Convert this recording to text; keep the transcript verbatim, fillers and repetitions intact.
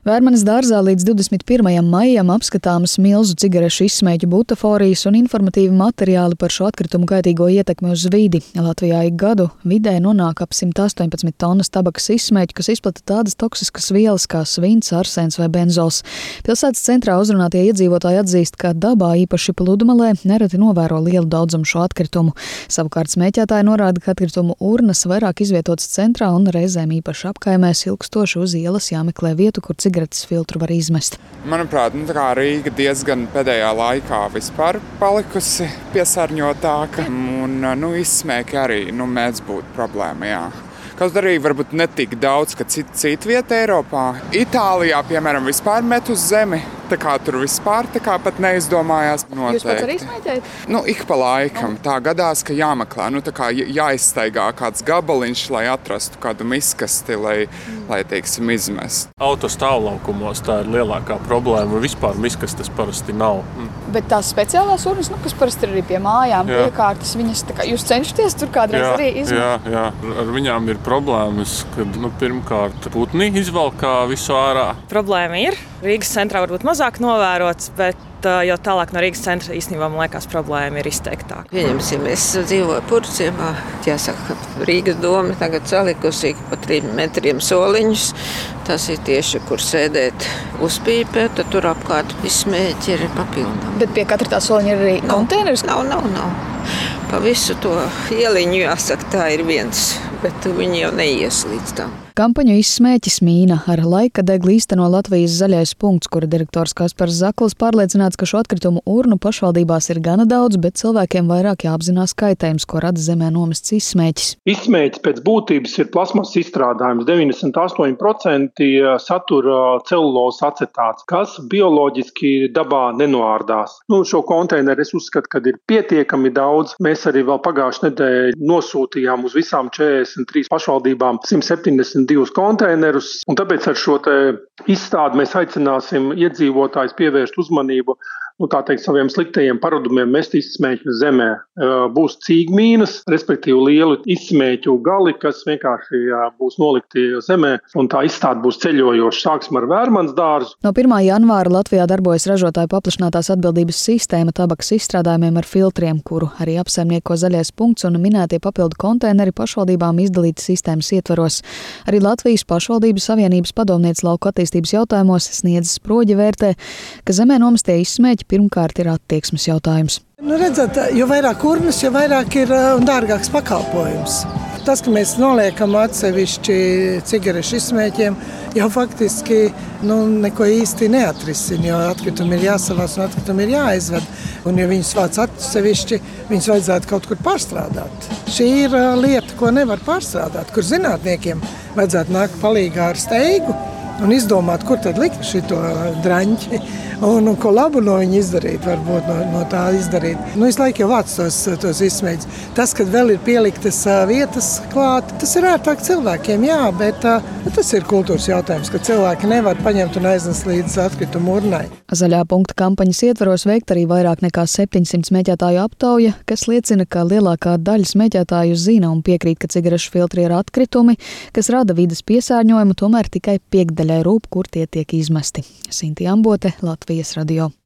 Vērmanes dārzā līdz divdesmit pirmajam maijam apskatāmas milzu cigarešu izsmēķu butaforijas un informatīvi materiāli par šo atkritumu kaitīgo ietekmi uz vidi. Latvijā ik gadu vidē nonāk ap simt astoņpadsmit tonnas tabakas izsmēķu, kas izplata tādas toksiskas vielas kā svins, arsēns vai benzols. Pilsētas centrā uzrunātie iedzīvotāji atzīst, ka dabā, īpaši pludmalē, nereti novēro lielu daudzumu šo atkritumu. Savukārt smēķētāji norāda, ka atkritumu urnas vairāk izvietotas centrā un reizēm īpaši apkaimēs ilgstoši uz ielas jāmeklē vietu, kur cigaretes filtru var izmest. Manuprāt, nu, tā kā Rīga diezgan pēdējā laikā vispār palikusi piesārņotāka. Un, nu, izsmēki arī nu, mēdz būt problēma, jā. Kaut arī varbūt ne tik daudz, ka cita cit vieta Eiropā. Itālijā, piemēram, vispār met uz zemi. Tā kā tur vispār tā kā pat neizdomājās noteikti. Jūs pats arī smēķējat? Nu, ik pa laikam. Tā gadās, ka jāmeklē, nu tā kā jāizstaigā kāds gabaliņš, lai atrastu kādu miskasti, lai, mm. lai teiksim, izmest. Auto stāvlaukumos tā ir lielākā problēma. Vispār miskastes parasti nav. Mm. Bet tās speciālās urnas, nu, kas parasti ir arī pie mājām, jā. Piekārtas, viņas tā kā jūs cenšaties tur kādreiz jā, arī izmest? Jā, jā. Ar viņām ir problēmas, kad, nu, pirmkārt, putni izvalkā visu ārā. Problēma ir. Rīgas centrā varbūt mazāk novērots, bet jau tālāk no Rīgas centra īstenībā, man liekas, problēma ir izteiktāka. Pieņemsim, es dzīvoju Purciemā. Jāsaka, Rīgas doma tagad salikusi pa trim metriem soliņus. Tas ir tieši, kur sēdēt uzpīpē, tad tur apkārt izsmēķi ir papildām. Bet pie katra tā soliņa ir arī konteineris? Nav, nav, nav. Pa visu to ieliņu, jāsaka, tā ir viens, bet viņi jau neies līdz tam. Kampaņu izsmēķis mīna ar laika degli īsteno Latvijas zaļais punkts, kura direktors Kaspars Zakls pārliecināts, ka šo atkritumu urnu pašvaldībās ir gana daudz, bet cilvēkiem vairāk jāapzinās kaitējums, ko rada zemē nomests izsmēķis. Izsmēķis pēc būtības ir plasmas izstrādājums. deviņdesmit astoņi procenti satura celulozes acetāts, kas bioloģiski dabā nenoārdās. Nu, šo konteineru es uzskatu, ka ir pietiekami daudz. Mēs arī vēl pagājušajā nedēļā nosūtījām uz visām četrdesmit trīs pašvaldībām simt septiņdesmit divus konteinerus, un tāpēc ar šo te izstādi mēs aicināsim iedzīvotājus pievērst uzmanību, nu tā teikt, saviem sliktajiem paradumiem mest izsmēķu zemē. Būs cīgmīnas, respektīvi lielu izsmēķu gali, kas vienkārši būs nolikti zemē, un tā izstāde būs ceļojoša. Sāksim ar Vērmanes dārzu. No pirmā janvāra Latvijā darbojas ražotāju paplašinātās atbildības sistēma tabakas izstrādājumiem ar filtriem, kuru arī apsaimnieko zaļais punkts un minētie papildu konteineri pašvaldībām izdalīti sistēmas ietvaros. Arī Latvijas pašvaldības savienības padomniece lauku attīstības jautājumos Sniedzes Sproģe vērtē, ka zemē nomestie izsmēķi pirmkārt ir attieksmes jautājums. Nu, redzat, jo vairāk urnas, jo vairāk ir un dārgāks pakalpojums. Tas, ka mēs noliekam atsevišķi cigarešu izsmēķiem, jau faktiski nu, neko īsti neatrisina, jo atkritumi ir jāsavāc un atkritumi ir jāizved. Un ja viņus vāc atsevišķi, viņus vajadzētu kaut kur pārstrādāt. Šī ir lieta, ko nevar pārstrādāt, kur zinātniekiem vajadzētu nākt palīgā ar steigu un izdomāt, kur tad likt šito draņķi un, un ko labu no viņa izdarīt, varbūt no, no tā izdarīt. Nu, es laiku jau vāc tos, tos izsmēķus. Tas, kad vēl ir pieliktas vietas klāt, tas ir ērtāk cilvēkiem, jā, bet nu, tas ir kultūras jautājums, ka cilvēki nevar paņemt un aiznest līdz atkritumu urnai. Zaļā punkta kampaņas ietvaros veikt arī vairāk nekā septiņsimt smēķētāju aptauja, kas liecina, ka lielākā daļa smēķētāju zina un piekrīt, ka cigarešu filtri ir atkritumi, kas rada vides piesārņojumu, tomēr tikai piekdaļai rūp, kur tie tiek izmesti. Sinti Ambote, Latvijas radio.